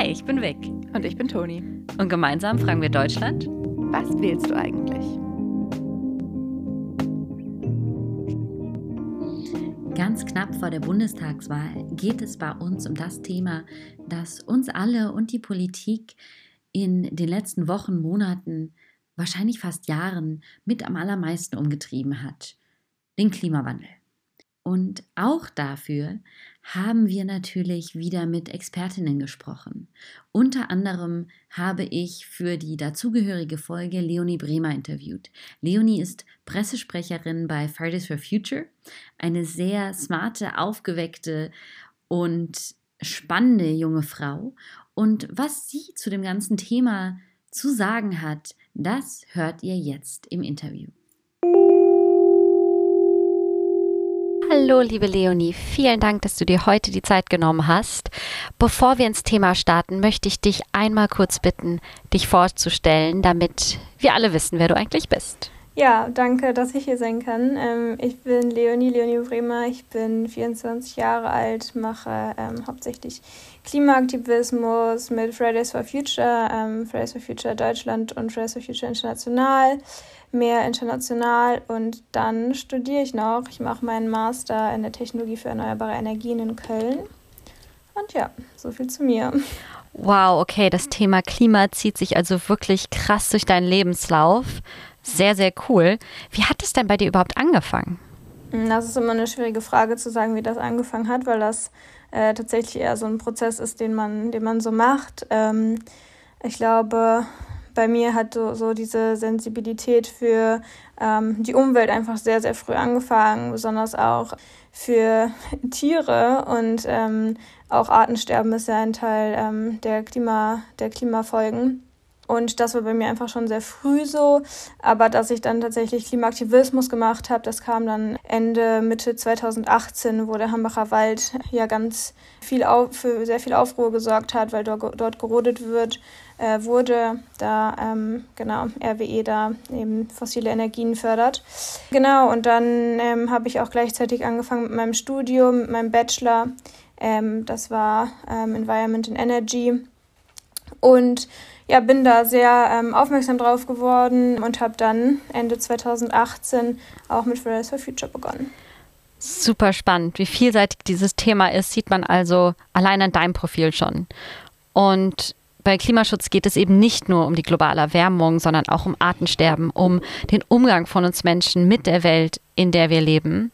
Hi, ich bin Vic. Und ich bin Toni. Und gemeinsam fragen wir Deutschland: Was wählst du eigentlich? Ganz knapp vor der Bundestagswahl geht es bei uns um das Thema, das uns alle und die Politik in den letzten Wochen, Monaten, wahrscheinlich fast Jahren mit am allermeisten umgetrieben hat: den Klimawandel. Und auch dafür haben wir natürlich wieder mit Expertinnen gesprochen. Unter anderem habe ich für die dazugehörige Folge Leonie Bremer interviewt. Leonie ist Pressesprecherin bei Fridays for Future, eine sehr smarte, aufgeweckte und spannende junge Frau. Und was sie zu dem ganzen Thema zu sagen hat, das hört ihr jetzt im Interview. Hallo, liebe Leonie, vielen Dank, dass du dir heute die Zeit genommen hast. Bevor wir ins Thema starten, möchte ich dich einmal kurz bitten, dich vorzustellen, damit wir alle wissen, wer du eigentlich bist. Ja, danke, dass ich hier sein kann. Ich bin Leonie Bremer, ich bin 24 Jahre alt, mache hauptsächlich Klimaaktivismus mit Fridays for Future Deutschland und Fridays for Future International, mehr international, und dann studiere ich noch. Ich mache meinen Master in der Technologie für erneuerbare Energien in Köln. Und ja, so viel zu mir. Wow, okay, das Thema Klima zieht sich also wirklich krass durch deinen Lebenslauf. Sehr, sehr cool. Wie hat es denn bei dir überhaupt angefangen? Das ist immer eine schwierige Frage zu sagen, wie das angefangen hat, weil das tatsächlich eher so ein Prozess ist, den man so macht. Ich glaube, bei mir hat so diese Sensibilität für die Umwelt einfach sehr, sehr früh angefangen, besonders auch für Tiere, und auch Artensterben ist ja ein Teil der Klimafolgen. Und das war bei mir einfach schon sehr früh so. Aber dass ich dann tatsächlich Klimaaktivismus gemacht habe, das kam dann Mitte 2018, wo der Hambacher Wald ja ganz viel für sehr viel Aufruhr gesorgt hat, weil dort gerodet wurde, da RWE da eben fossile Energien fördert. Genau, und dann habe ich auch gleichzeitig angefangen mit meinem Studium, mit meinem Bachelor. Das war Environment and Energy. Und ja, bin da sehr aufmerksam drauf geworden und habe dann Ende 2018 auch mit Fridays for Future begonnen. Super spannend. Wie vielseitig dieses Thema ist, sieht man also allein an deinem Profil schon. Und bei Klimaschutz geht es eben nicht nur um die globale Erwärmung, sondern auch um Artensterben, um den Umgang von uns Menschen mit der Welt, in der wir leben.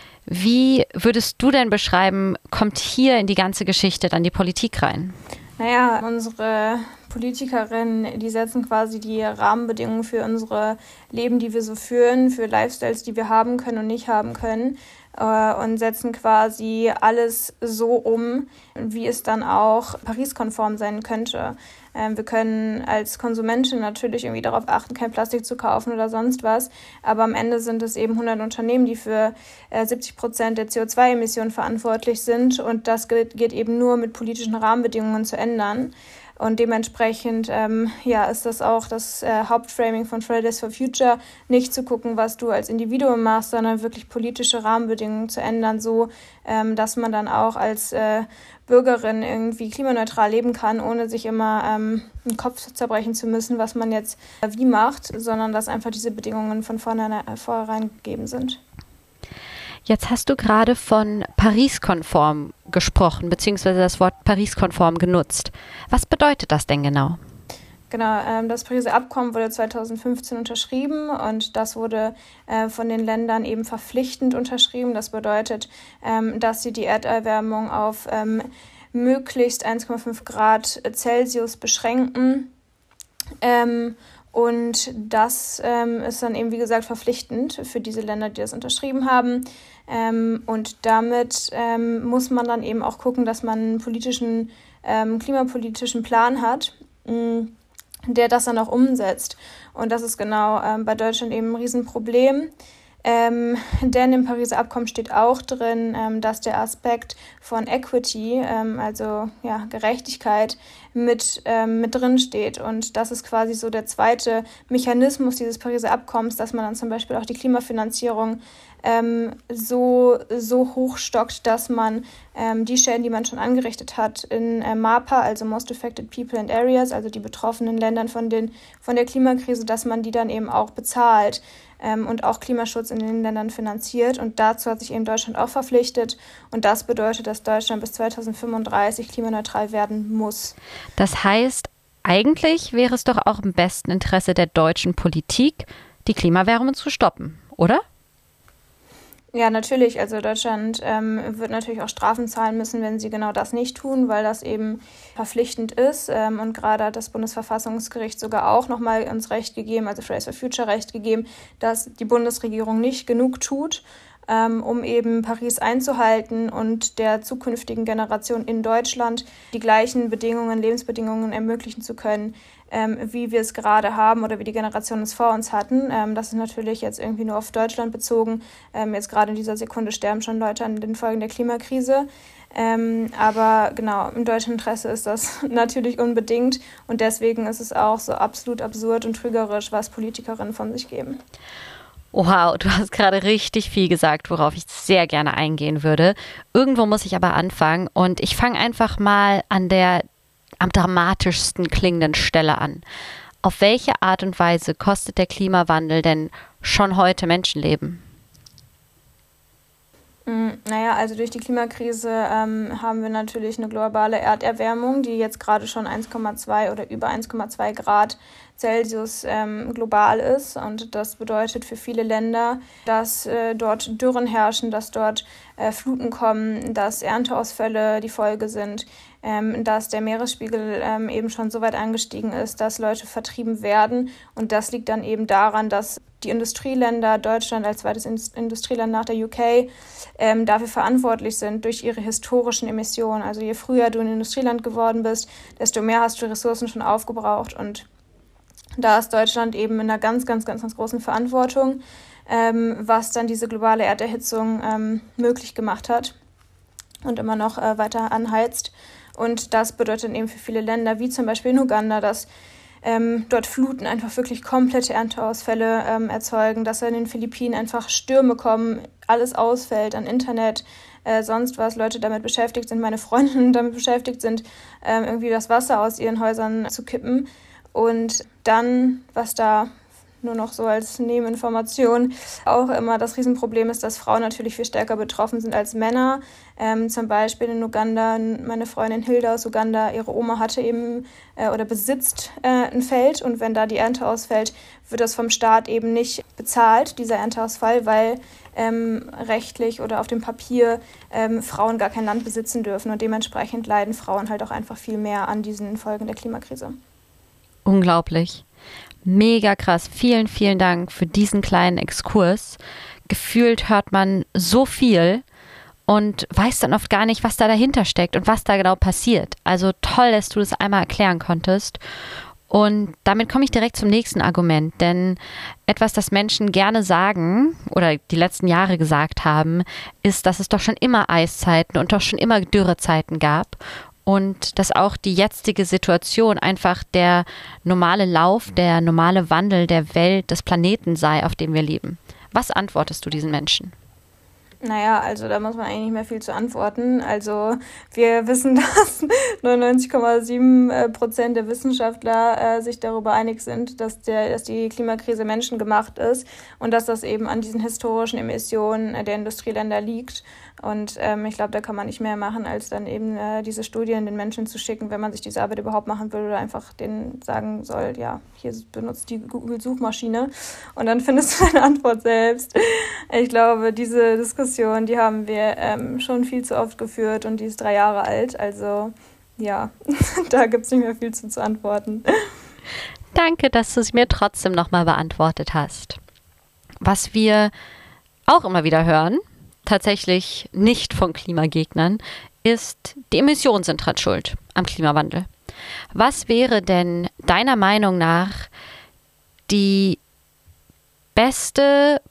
Wie würdest du denn beschreiben, kommt hier in die ganze Geschichte dann die Politik rein? Naja, unsere Politikerinnen, die setzen quasi die Rahmenbedingungen für unsere Leben, die wir so führen, für Lifestyles, die wir haben können und nicht haben können, und setzen quasi alles so um, wie es dann auch Paris-konform sein könnte. Wir können als Konsumentin natürlich irgendwie darauf achten, kein Plastik zu kaufen oder sonst was, aber am Ende sind es eben 100 Unternehmen, die für 70% der CO2-Emissionen verantwortlich sind, und das geht eben nur mit politischen Rahmenbedingungen zu ändern. Und dementsprechend ist das auch das Hauptframing von Fridays for Future, nicht zu gucken, was du als Individuum machst, sondern wirklich politische Rahmenbedingungen zu ändern, so dass man dann auch als Bürgerin irgendwie klimaneutral leben kann, ohne sich immer den Kopf zerbrechen zu müssen, was man jetzt wie macht, sondern dass einfach diese Bedingungen von vornherein gegeben sind. Jetzt hast du gerade von Paris-konform gesprochen, beziehungsweise das Wort Paris-konform genutzt. Was bedeutet das denn genau? Genau, das Pariser Abkommen wurde 2015 unterschrieben, und das wurde von den Ländern eben verpflichtend unterschrieben. Das bedeutet, dass sie die Erderwärmung auf möglichst 1,5 Grad Celsius beschränken. Und das ist dann eben, wie gesagt, verpflichtend für diese Länder, die das unterschrieben haben. Und damit muss man dann eben auch gucken, dass man einen klimapolitischen Plan hat, der das dann auch umsetzt. Und das ist genau bei Deutschland eben ein Riesenproblem. Denn im Pariser Abkommen steht auch drin, dass der Aspekt von Equity, also ja, Gerechtigkeit, mit drin steht. Und das ist quasi so der zweite Mechanismus dieses Pariser Abkommens, dass man dann zum Beispiel auch die Klimafinanzierung so hochstockt, dass man die Schäden, die man schon angerichtet hat, in MAPA, also Most Affected People and Areas, also die betroffenen Ländern von der Klimakrise, dass man die dann eben auch bezahlt und auch Klimaschutz in den Ländern finanziert. Und dazu hat sich eben Deutschland auch verpflichtet. Und das bedeutet, dass Deutschland bis 2035 klimaneutral werden muss. Das heißt, eigentlich wäre es doch auch im besten Interesse der deutschen Politik, die Klimawärme zu stoppen, oder? Ja, natürlich. Also Deutschland wird natürlich auch Strafen zahlen müssen, wenn sie genau das nicht tun, weil das eben verpflichtend ist. Und gerade hat das Bundesverfassungsgericht sogar auch nochmal uns Recht gegeben, also Fridays for Future Recht gegeben, dass die Bundesregierung nicht genug tut, um eben Paris einzuhalten und der zukünftigen Generation in Deutschland die gleichen Lebensbedingungen ermöglichen zu können, wie wir es gerade haben oder wie die Generationen es vor uns hatten. Das ist natürlich jetzt irgendwie nur auf Deutschland bezogen. Jetzt gerade in dieser Sekunde sterben schon Leute an den Folgen der Klimakrise. Aber genau, im deutschen Interesse ist das natürlich unbedingt. Und deswegen ist es auch so absolut absurd und trügerisch, was Politikerinnen von sich geben. Wow, du hast gerade richtig viel gesagt, worauf ich sehr gerne eingehen würde. Irgendwo muss ich aber anfangen und ich fange einfach mal an der am dramatischsten klingenden Stelle an. Auf welche Art und Weise kostet der Klimawandel denn schon heute Menschenleben? Naja, also durch die Klimakrise haben wir natürlich eine globale Erderwärmung, die jetzt gerade schon 1,2 oder über 1,2 Grad Celsius global ist. Und das bedeutet für viele Länder, dass dort Dürren herrschen, dass dort Fluten kommen, dass Ernteausfälle die Folge sind, dass der Meeresspiegel eben schon so weit angestiegen ist, dass Leute vertrieben werden. Und das liegt dann eben daran, dass die Industrieländer, Deutschland als zweites Industrieland nach der UK, dafür verantwortlich sind durch ihre historischen Emissionen. Also je früher du ein Industrieland geworden bist, desto mehr hast du Ressourcen schon aufgebraucht. Und da ist Deutschland eben in einer ganz, ganz, ganz, ganz großen Verantwortung, was dann diese globale Erderhitzung möglich gemacht hat und immer noch weiter anheizt. Und das bedeutet eben für viele Länder, wie zum Beispiel in Uganda, dass dort Fluten einfach wirklich komplette Ernteausfälle erzeugen, dass in den Philippinen einfach Stürme kommen, alles ausfällt an Internet, sonst was, Leute damit beschäftigt sind, meine Freundinnen damit beschäftigt sind, irgendwie das Wasser aus ihren Häusern zu kippen. Und dann, was da nur noch so als Nebeninformation auch immer das Riesenproblem ist, dass Frauen natürlich viel stärker betroffen sind als Männer. Zum Beispiel in Uganda, meine Freundin Hilda aus Uganda, ihre Oma hatte eben oder besitzt ein Feld, und wenn da die Ernte ausfällt, wird das vom Staat eben nicht bezahlt, dieser Ernteausfall, weil rechtlich oder auf dem Papier Frauen gar kein Land besitzen dürfen, und dementsprechend leiden Frauen halt auch einfach viel mehr an diesen Folgen der Klimakrise. Unglaublich. Mega krass. Vielen, vielen Dank für diesen kleinen Exkurs. Gefühlt hört man so viel und weiß dann oft gar nicht, was da dahinter steckt und was da genau passiert. Also toll, dass du das einmal erklären konntest. Und damit komme ich direkt zum nächsten Argument, denn etwas, das Menschen gerne sagen oder die letzten Jahre gesagt haben, ist, dass es doch schon immer Eiszeiten und doch schon immer Dürrezeiten gab. Und dass auch die jetzige Situation einfach der normale Lauf, der normale Wandel der Welt, des Planeten sei, auf dem wir leben. Was antwortest du diesen Menschen? Naja, also da muss man eigentlich nicht mehr viel zu antworten. Also wir wissen, dass 99,7% der Wissenschaftler sich darüber einig sind, dass die Klimakrise menschengemacht ist und dass das eben an diesen historischen Emissionen der Industrieländer liegt. Und ich glaube, da kann man nicht mehr machen, als dann eben diese Studien den Menschen zu schicken, wenn man sich diese Arbeit überhaupt machen will, oder einfach denen sagen soll, ja, hier benutzt die Google-Suchmaschine und dann findest du deine Antwort selbst. Ich glaube, diese Diskussion, die haben wir schon viel zu oft geführt, und die ist 3 Jahre alt. Also ja, da gibt es nicht mehr viel zu antworten. Danke, dass du es mir trotzdem nochmal beantwortet hast. Was wir auch immer wieder hören, tatsächlich nicht von Klimagegnern, ist, die Emissionen sind dran schuld am Klimawandel. Was wäre denn deiner Meinung nach die beste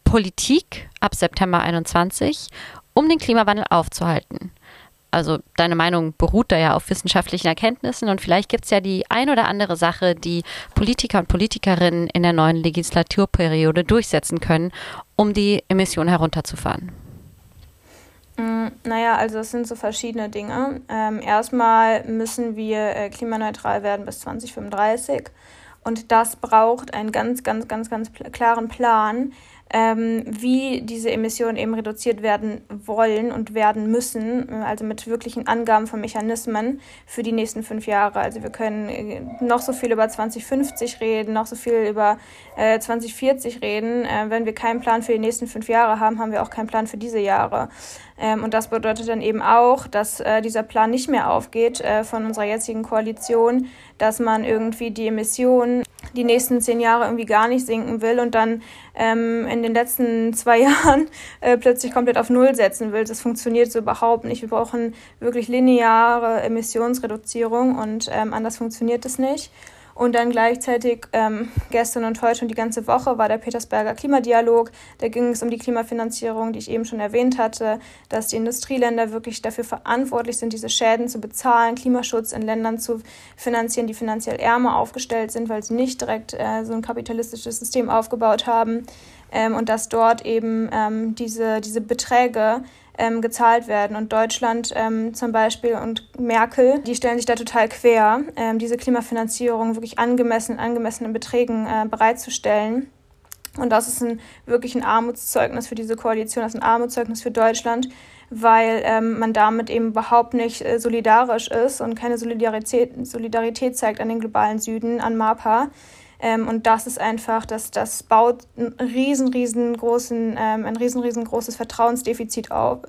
Politik ab September 21, um den Klimawandel aufzuhalten? Also deine Meinung beruht da ja auf wissenschaftlichen Erkenntnissen und vielleicht gibt es ja die ein oder andere Sache, die Politiker und Politikerinnen in der neuen Legislaturperiode durchsetzen können, um die Emissionen herunterzufahren. Naja, also es sind so verschiedene Dinge. Erstmal müssen wir klimaneutral werden bis 2035 und das braucht einen ganz klaren Plan, wie diese Emissionen eben reduziert werden wollen und werden müssen, also mit wirklichen Angaben von Mechanismen für die nächsten 5 Jahre. Also wir können noch so viel über 2050 reden, noch so viel über 2040 reden. Wenn wir keinen Plan für die nächsten 5 Jahre haben, haben wir auch keinen Plan für diese Jahre. Und das bedeutet dann eben auch, dass dieser Plan nicht mehr aufgeht von unserer jetzigen Koalition, dass man irgendwie die Emissionen die nächsten 10 Jahre irgendwie gar nicht sinken will und dann in den letzten 2 Jahren plötzlich komplett auf Null setzen will. Das funktioniert so überhaupt nicht. Wir brauchen wirklich lineare Emissionsreduzierung und anders funktioniert es nicht. Und dann gleichzeitig gestern und heute und die ganze Woche war der Petersberger Klimadialog. Da ging es um die Klimafinanzierung, die ich eben schon erwähnt hatte, dass die Industrieländer wirklich dafür verantwortlich sind, diese Schäden zu bezahlen, Klimaschutz in Ländern zu finanzieren, die finanziell ärmer aufgestellt sind, weil sie nicht direkt so ein kapitalistisches System aufgebaut haben. Und dass dort eben diese Beträge gezahlt werden. Und Deutschland zum Beispiel und Merkel, die stellen sich da total quer, diese Klimafinanzierung wirklich angemessenen Beträgen bereitzustellen. Und das ist wirklich ein Armutszeugnis für diese Koalition, das ist ein Armutszeugnis für Deutschland, weil man damit eben überhaupt nicht solidarisch ist und keine Solidarität zeigt an den globalen Süden, an MAPA. Und das ist einfach, das baut ein riesengroßes Vertrauensdefizit auf.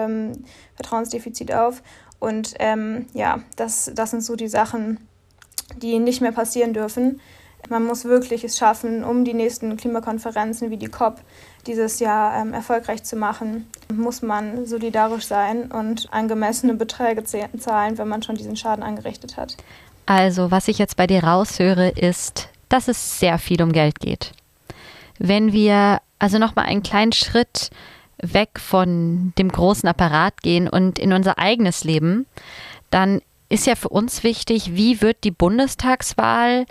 Und das sind so die Sachen, die nicht mehr passieren dürfen. Man muss wirklich es schaffen, um die nächsten Klimakonferenzen wie die COP dieses Jahr erfolgreich zu machen, muss man solidarisch sein und angemessene Beträge zahlen, wenn man schon diesen Schaden angerichtet hat. Also, was ich jetzt bei dir raushöre, ist, dass es sehr viel um Geld geht. Wenn wir also nochmal einen kleinen Schritt weg von dem großen Apparat gehen und in unser eigenes Leben, dann ist ja für uns wichtig, wie wird die Bundestagswahl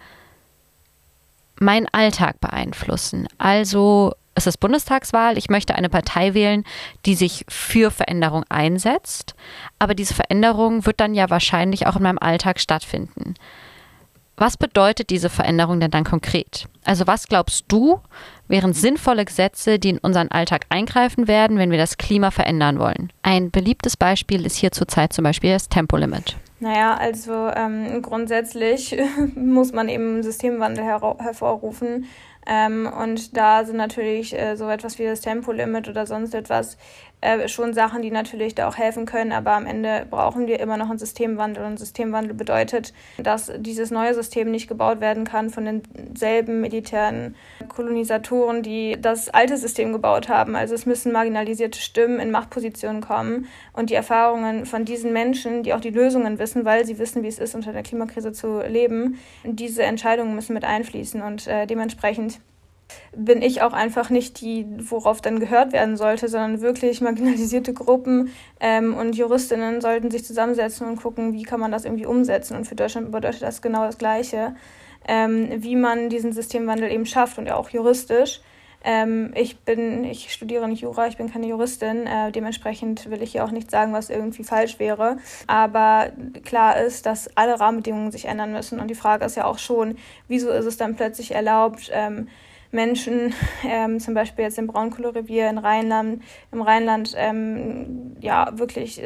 meinen Alltag beeinflussen? Also es ist Bundestagswahl, ich möchte eine Partei wählen, die sich für Veränderung einsetzt, aber diese Veränderung wird dann ja wahrscheinlich auch in meinem Alltag stattfinden. Was bedeutet diese Veränderung denn dann konkret? Also was glaubst du, wären sinnvolle Gesetze, die in unseren Alltag eingreifen werden, wenn wir das Klima verändern wollen? Ein beliebtes Beispiel ist hier zurzeit zum Beispiel das Tempolimit. Naja, also grundsätzlich muss man eben einen Systemwandel hervorrufen. Und da sind natürlich so etwas wie das Tempolimit oder sonst etwas schon Sachen, die natürlich da auch helfen können, aber am Ende brauchen wir immer noch einen Systemwandel. Und ein Systemwandel bedeutet, dass dieses neue System nicht gebaut werden kann von denselben militären Kolonisatoren, die das alte System gebaut haben. Also es müssen marginalisierte Stimmen in Machtpositionen kommen und die Erfahrungen von diesen Menschen, die auch die Lösungen wissen, weil sie wissen, wie es ist, unter der Klimakrise zu leben, diese Entscheidungen müssen mit einfließen und dementsprechend bin ich auch einfach nicht die, worauf dann gehört werden sollte, sondern wirklich marginalisierte Gruppen und Juristinnen sollten sich zusammensetzen und gucken, wie kann man das irgendwie umsetzen. Und für Deutschland bedeutet das genau das Gleiche, wie man diesen Systemwandel eben schafft und auch juristisch. Ich studiere nicht Jura, ich bin keine Juristin, dementsprechend will ich hier auch nicht sagen, was irgendwie falsch wäre. Aber klar ist, dass alle Rahmenbedingungen sich ändern müssen. Und die Frage ist ja auch schon, wieso ist es dann plötzlich erlaubt, Menschen, zum Beispiel jetzt im Braunkohlerevier im Rheinland, wirklich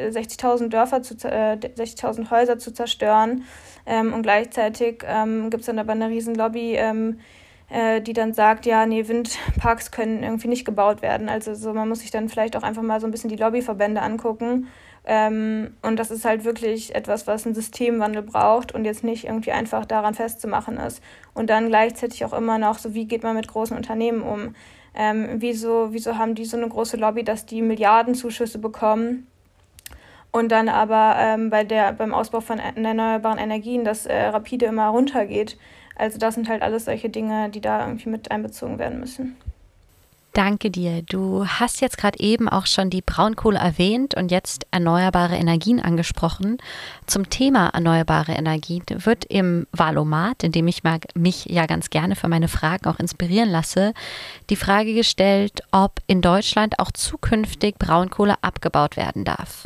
60.000 Häuser zu zerstören. Und gleichzeitig gibt es dann aber eine Riesenlobby, die dann sagt, ja, nee, Windparks können irgendwie nicht gebaut werden. Also so, man muss sich dann vielleicht auch einfach mal so ein bisschen die Lobbyverbände angucken. Und das ist halt wirklich etwas, was einen Systemwandel braucht und jetzt nicht irgendwie einfach daran festzumachen ist. Und dann gleichzeitig auch immer noch so, wie geht man mit großen Unternehmen um? Wieso haben die so eine große Lobby, dass die Milliardenzuschüsse bekommen und dann aber beim Ausbau von erneuerbaren Energien das rapide immer runtergeht? Also das sind halt alles solche Dinge, die da irgendwie mit einbezogen werden müssen. Danke dir. Du hast jetzt gerade eben auch schon die Braunkohle erwähnt und jetzt erneuerbare Energien angesprochen. Zum Thema erneuerbare Energien wird im Wahlomat, in dem ich mich ja ganz gerne für meine Fragen auch inspirieren lasse, die Frage gestellt, ob in Deutschland auch zukünftig Braunkohle abgebaut werden darf.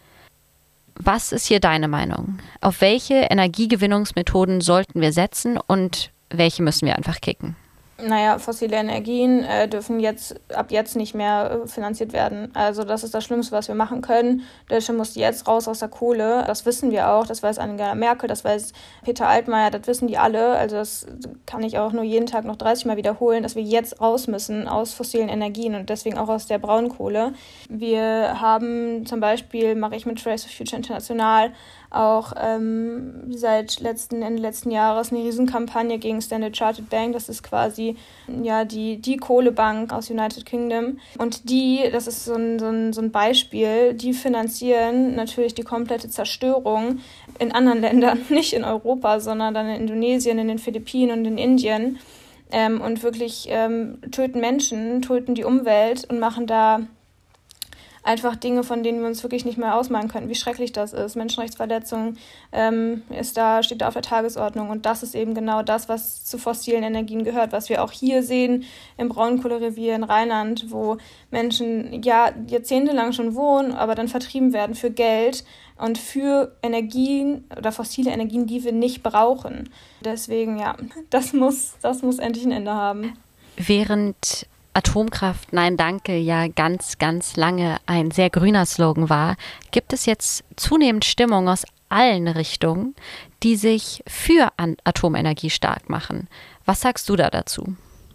Was ist hier deine Meinung? Auf welche Energiegewinnungsmethoden sollten wir setzen und welche müssen wir einfach kicken? Naja, fossile Energien dürfen ab jetzt nicht mehr finanziert werden. Also das ist das Schlimmste, was wir machen können. Deutschland muss jetzt raus aus der Kohle. Das wissen wir auch. Das weiß Angela Merkel, das weiß Peter Altmaier, das wissen die alle. Also das kann ich auch nur jeden Tag noch 30 Mal wiederholen, dass wir jetzt raus müssen aus fossilen Energien und deswegen auch aus der Braunkohle. Wir haben zum Beispiel, mache ich mit Fridays for Future International, auch Ende letzten Jahres eine Riesenkampagne gegen Standard Chartered Bank. Das ist quasi die Kohlebank aus United Kingdom. Und das ist so ein Beispiel, die finanzieren natürlich die komplette Zerstörung in anderen Ländern, nicht in Europa, sondern dann in Indonesien, in den Philippinen und in Indien. Und wirklich töten Menschen, töten die Umwelt und machen da einfach Dinge, von denen wir uns wirklich nicht mehr ausmalen können, wie schrecklich das ist. Menschenrechtsverletzung steht da auf der Tagesordnung. Und das ist eben genau das, was zu fossilen Energien gehört, was wir auch hier sehen im Braunkohlerevier in Rheinland, wo Menschen jahrzehntelang schon wohnen, aber dann vertrieben werden für Geld und für Energien oder fossile Energien, die wir nicht brauchen. Deswegen, das muss endlich ein Ende haben. Während Atomkraft, nein, danke, ja ganz, ganz lange ein sehr grüner Slogan war, gibt es jetzt zunehmend Stimmung aus allen Richtungen, die sich für Atomenergie stark machen. Was sagst du da dazu?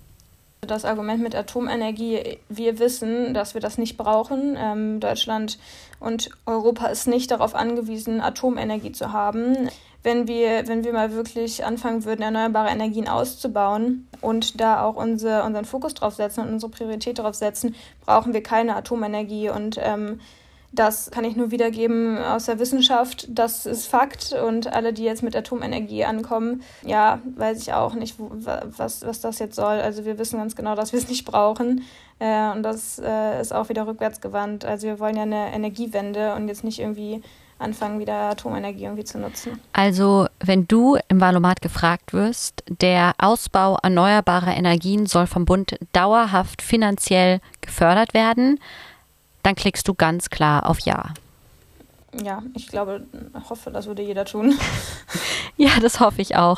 Das Argument mit Atomenergie, wir wissen, dass wir das nicht brauchen. Deutschland und Europa ist nicht darauf angewiesen, Atomenergie zu haben. Wenn wir mal wirklich anfangen würden, erneuerbare Energien auszubauen und da auch unseren Fokus drauf setzen und unsere Priorität drauf setzen, brauchen wir keine Atomenergie. Und das kann ich nur wiedergeben aus der Wissenschaft. Das ist Fakt. Und alle, die jetzt mit Atomenergie ankommen, weiß ich auch nicht, was das jetzt soll. Also wir wissen ganz genau, dass wir es nicht brauchen. Und das ist auch wieder rückwärtsgewandt. Also wir wollen ja eine Energiewende und jetzt nicht irgendwie anfangen, wieder Atomenergie irgendwie zu nutzen. Also, wenn du im Wahlomat gefragt wirst, der Ausbau erneuerbarer Energien soll vom Bund dauerhaft finanziell gefördert werden, dann klickst du ganz klar auf Ja. Ja, ich hoffe, das würde jeder tun. Ja, das hoffe ich auch.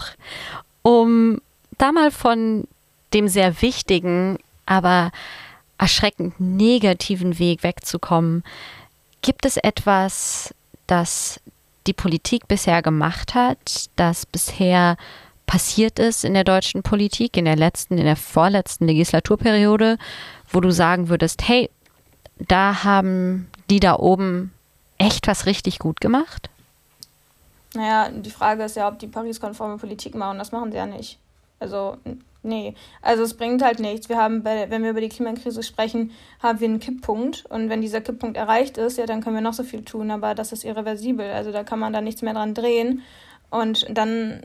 Um da mal von dem sehr wichtigen, aber erschreckend negativen Weg wegzukommen, gibt es etwas, das die Politik bisher gemacht hat, das bisher passiert ist in der deutschen Politik, in der vorletzten Legislaturperiode, wo du sagen würdest, hey, da haben die da oben echt was richtig gut gemacht? Naja, die Frage ist ja, ob die Paris-konforme Politik machen. Das machen sie ja nicht. Also, nee. Also es bringt halt nichts. Wenn wir über die Klimakrise sprechen, haben wir einen Kipppunkt. Und wenn dieser Kipppunkt erreicht ist, dann können wir noch so viel tun. Aber das ist irreversibel. Also da kann man da nichts mehr dran drehen. Und dann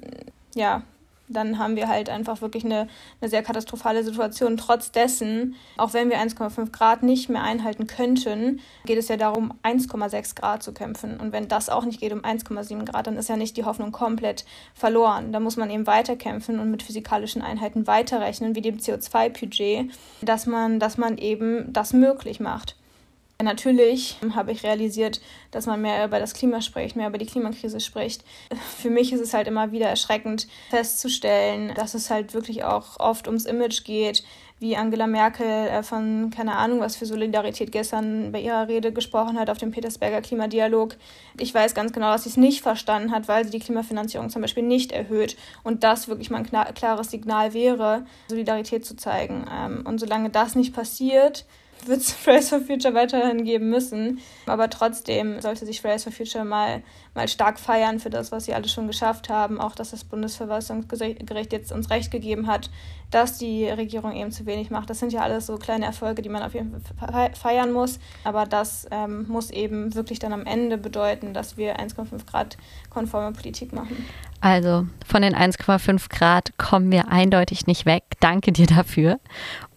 haben wir halt einfach wirklich eine sehr katastrophale Situation. Trotz dessen, auch wenn wir 1,5 Grad nicht mehr einhalten könnten, geht es ja darum, 1,6 Grad zu kämpfen. Und wenn das auch nicht geht, um 1,7 Grad, dann ist ja nicht die Hoffnung komplett verloren. Da muss man eben weiterkämpfen und mit physikalischen Einheiten weiterrechnen, wie dem CO2-Budget, dass man eben das möglich macht. Natürlich habe ich realisiert, dass man mehr über das Klima spricht, mehr über die Klimakrise spricht. Für mich ist es halt immer wieder erschreckend festzustellen, dass es halt wirklich auch oft ums Image geht, wie Angela Merkel von keine Ahnung was für Solidarität gestern bei ihrer Rede gesprochen hat auf dem Petersberger Klimadialog. Ich weiß ganz genau, dass sie es nicht verstanden hat, weil sie die Klimafinanzierung zum Beispiel nicht erhöht und das wirklich mal ein klares Signal wäre, Solidarität zu zeigen. Und solange das nicht passiert, wird es Fridays for Future weiterhin geben müssen. Aber trotzdem sollte sich Fridays for Future mal stark feiern für das, was sie alles schon geschafft haben. Auch, dass das Bundesverfassungsgericht jetzt uns Recht gegeben hat, dass die Regierung eben zu wenig macht. Das sind ja alles so kleine Erfolge, die man auf jeden Fall feiern muss. Aber das muss eben wirklich dann am Ende bedeuten, dass wir 1,5 Grad konforme Politik machen. Also von den 1,5 Grad kommen wir eindeutig nicht weg. Danke dir dafür.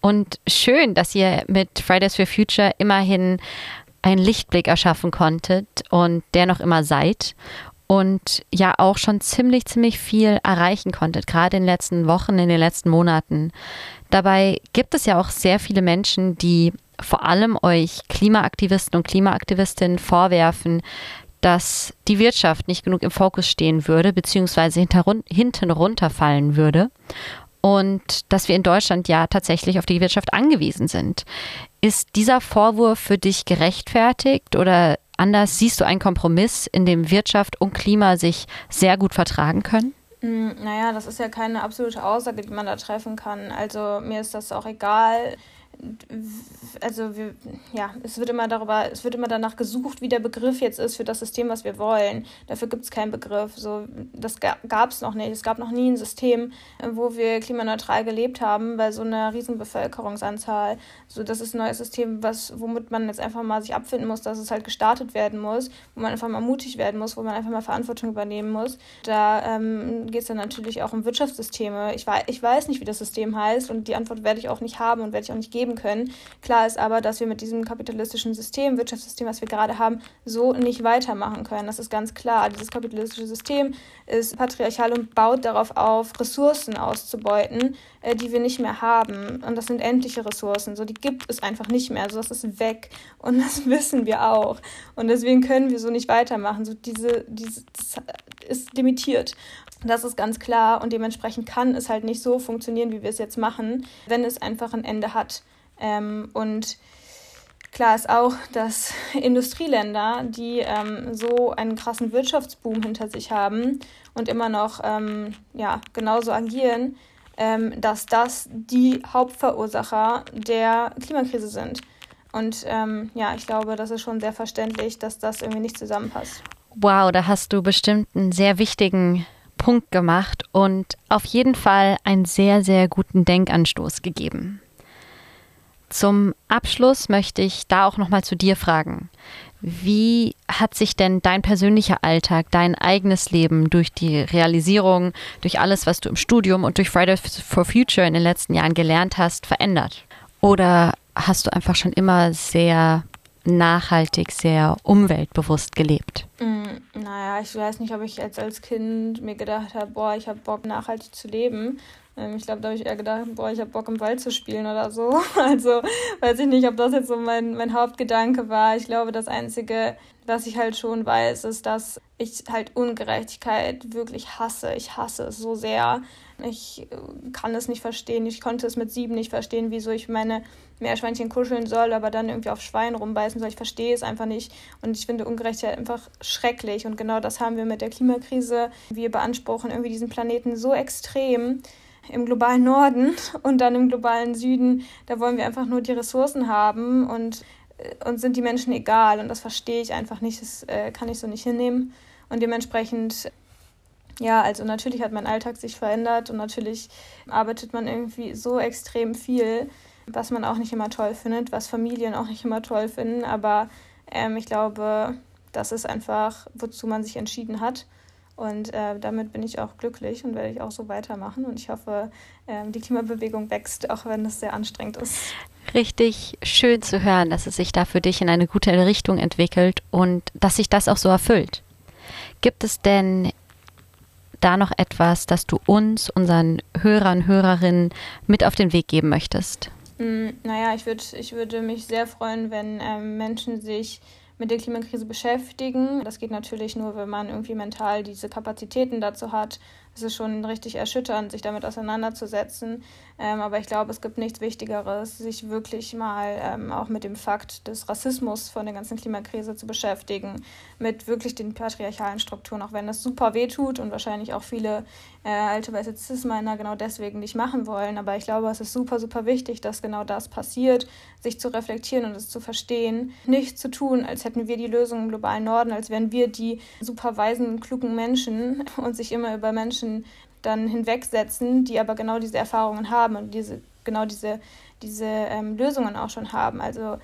Und schön, dass ihr mit Fridays for Future immerhin einen Lichtblick erschaffen konntet und der noch immer seid. Und ja auch schon ziemlich viel erreichen konntet, gerade in den letzten Wochen, in den letzten Monaten. Dabei gibt es ja auch sehr viele Menschen, die vor allem euch Klimaaktivisten und Klimaaktivistinnen vorwerfen, dass die Wirtschaft nicht genug im Fokus stehen würde, beziehungsweise hinten runterfallen würde. Und dass wir in Deutschland ja tatsächlich auf die Wirtschaft angewiesen sind. Ist dieser Vorwurf für dich gerechtfertigt oder anders, siehst du einen Kompromiss, in dem Wirtschaft und Klima sich sehr gut vertragen können? Naja, das ist ja keine absolute Aussage, die man da treffen kann. Also mir ist das auch egal. Also es wird immer danach gesucht, wie der Begriff jetzt ist für das System, was wir wollen. Dafür gibt es keinen Begriff. So, das gab es noch nicht. Es gab noch nie ein System, wo wir klimaneutral gelebt haben, bei so einer riesen Bevölkerungsanzahl. So, das ist ein neues System, womit man jetzt einfach mal sich abfinden muss, dass es halt gestartet werden muss, wo man einfach mal mutig werden muss, wo man einfach mal Verantwortung übernehmen muss. Da geht es dann natürlich auch um Wirtschaftssysteme. Ich weiß nicht, wie das System heißt und die Antwort werde ich auch nicht haben und werde ich auch nicht geben können. Klar ist aber, dass wir mit diesem kapitalistischen System, Wirtschaftssystem, was wir gerade haben, so nicht weitermachen können. Das ist ganz klar. Dieses kapitalistische System ist patriarchal und baut darauf auf, Ressourcen auszubeuten, die wir nicht mehr haben. Und das sind endliche Ressourcen. So, die gibt es einfach nicht mehr. Also das ist weg. Und das wissen wir auch. Und deswegen können wir so nicht weitermachen. So das ist limitiert. Das ist ganz klar. Und dementsprechend kann es halt nicht so funktionieren, wie wir es jetzt machen, wenn es einfach ein Ende hat. Und klar ist auch, dass Industrieländer, die so einen krassen Wirtschaftsboom hinter sich haben und immer noch genauso agieren, dass das die Hauptverursacher der Klimakrise sind. Und ich glaube, das ist schon sehr verständlich, dass das irgendwie nicht zusammenpasst. Wow, da hast du bestimmt einen sehr wichtigen Punkt gemacht und auf jeden Fall einen sehr, sehr guten Denkanstoß gegeben. Zum Abschluss möchte ich da auch nochmal zu dir fragen. Wie hat sich denn dein persönlicher Alltag, dein eigenes Leben durch die Realisierung, durch alles, was du im Studium und durch Fridays for Future in den letzten Jahren gelernt hast, verändert? Oder hast du einfach schon immer sehr nachhaltig, sehr umweltbewusst gelebt? Naja, ich weiß nicht, ob ich jetzt als Kind mir gedacht habe, ich habe Bock, nachhaltig zu leben. Ich glaube, da habe ich eher gedacht, ich habe Bock, im Wald zu spielen oder so. Also weiß ich nicht, ob das jetzt so mein Hauptgedanke war. Ich glaube, das Einzige, was ich halt schon weiß, ist, dass ich halt Ungerechtigkeit wirklich hasse. Ich hasse es so sehr. Ich kann es nicht verstehen. Ich konnte es mit 7 nicht verstehen, wieso ich meine Meerschweinchen kuscheln soll, aber dann irgendwie auf Schwein rumbeißen soll. Ich verstehe es einfach nicht. Und ich finde Ungerechtigkeit einfach schrecklich. Und genau das haben wir mit der Klimakrise. Wir beanspruchen irgendwie diesen Planeten so extrem im globalen Norden und dann im globalen Süden. Da wollen wir einfach nur die Ressourcen haben und uns sind die Menschen egal. Und das verstehe ich einfach nicht. Das kann ich so nicht hinnehmen. Und dementsprechend, also natürlich hat mein Alltag sich verändert und natürlich arbeitet man irgendwie so extrem viel, was man auch nicht immer toll findet, was Familien auch nicht immer toll finden. Aber ich glaube, das ist einfach, wozu man sich entschieden hat. Und damit bin ich auch glücklich und werde ich auch so weitermachen. Und ich hoffe, die Klimabewegung wächst, auch wenn es sehr anstrengend ist. Richtig schön zu hören, dass es sich da für dich in eine gute Richtung entwickelt und dass sich das auch so erfüllt. Gibt es denn da noch etwas, das du uns, unseren Hörern, Hörerinnen mit auf den Weg geben möchtest? Ich würde mich sehr freuen, wenn Menschen sich mit der Klimakrise beschäftigen. Das geht natürlich nur, wenn man irgendwie mental diese Kapazitäten dazu hat. Es ist schon richtig erschütternd, sich damit auseinanderzusetzen. Aber ich glaube, es gibt nichts Wichtigeres, sich wirklich mal auch mit dem Fakt des Rassismus von der ganzen Klimakrise zu beschäftigen, mit wirklich den patriarchalen Strukturen, auch wenn das super wehtut und wahrscheinlich auch viele alte weiße Cis-Männer genau deswegen nicht machen wollen. Aber ich glaube, es ist super, super wichtig, dass genau das passiert, sich zu reflektieren und es zu verstehen, nicht zu tun, als hätten wir die Lösung im globalen Norden, als wären wir die super weisen, klugen Menschen und sich immer über Menschen dann hinwegsetzen, die aber genau diese Erfahrungen haben und diese Lösungen auch schon haben. Also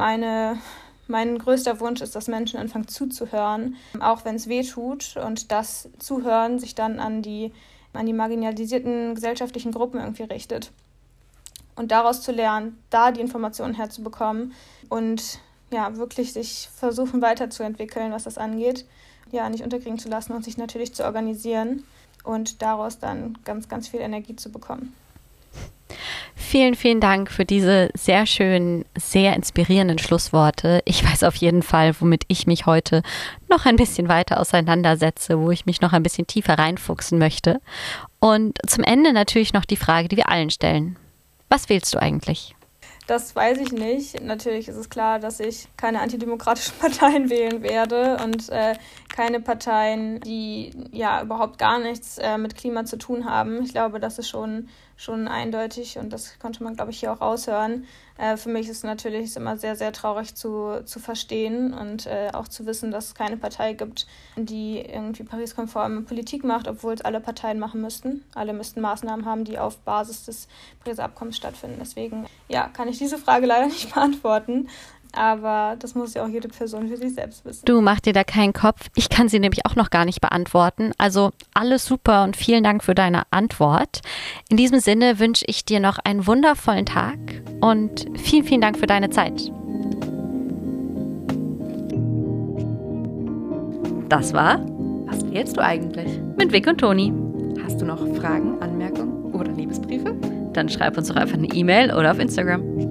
mein größter Wunsch ist, dass Menschen anfangen zuzuhören, auch wenn es weh tut und das Zuhören sich dann an die marginalisierten gesellschaftlichen Gruppen irgendwie richtet. und daraus zu lernen, da die Informationen herzubekommen und ja, wirklich sich versuchen weiterzuentwickeln, was das angeht. Ja, nicht unterkriegen zu lassen und sich natürlich zu organisieren und daraus dann ganz, ganz viel Energie zu bekommen. Vielen, vielen Dank für diese sehr schönen, sehr inspirierenden Schlussworte. Ich weiß auf jeden Fall, womit ich mich heute noch ein bisschen weiter auseinandersetze, wo ich mich noch ein bisschen tiefer reinfuchsen möchte. Und zum Ende natürlich noch die Frage, die wir allen stellen. Was wählst du eigentlich? Das weiß ich nicht. Natürlich ist es klar, dass ich keine antidemokratischen Parteien wählen werde und keine Parteien, die ja überhaupt gar nichts mit Klima zu tun haben. Ich glaube, das ist schon eindeutig und das konnte man, glaube ich, hier auch raushören. Für mich ist es immer sehr, sehr traurig zu verstehen und auch zu wissen, dass es keine Partei gibt, die irgendwie Paris-konforme Politik macht, obwohl es alle Parteien machen müssten. Alle müssten Maßnahmen haben, die auf Basis des Pariser Abkommens stattfinden. Deswegen, ja, kann ich diese Frage leider nicht beantworten. Aber das muss ja auch jede Person für sich selbst wissen. Du, mach dir da keinen Kopf. Ich kann sie nämlich auch noch gar nicht beantworten. Also alles super und vielen Dank für deine Antwort. In diesem Sinne wünsche ich dir noch einen wundervollen Tag und vielen, vielen Dank für deine Zeit. Das war Was wählst du eigentlich? mit Vic und Toni. Hast du noch Fragen, Anmerkungen oder Liebesbriefe? Dann schreib uns doch einfach eine E-Mail oder auf Instagram.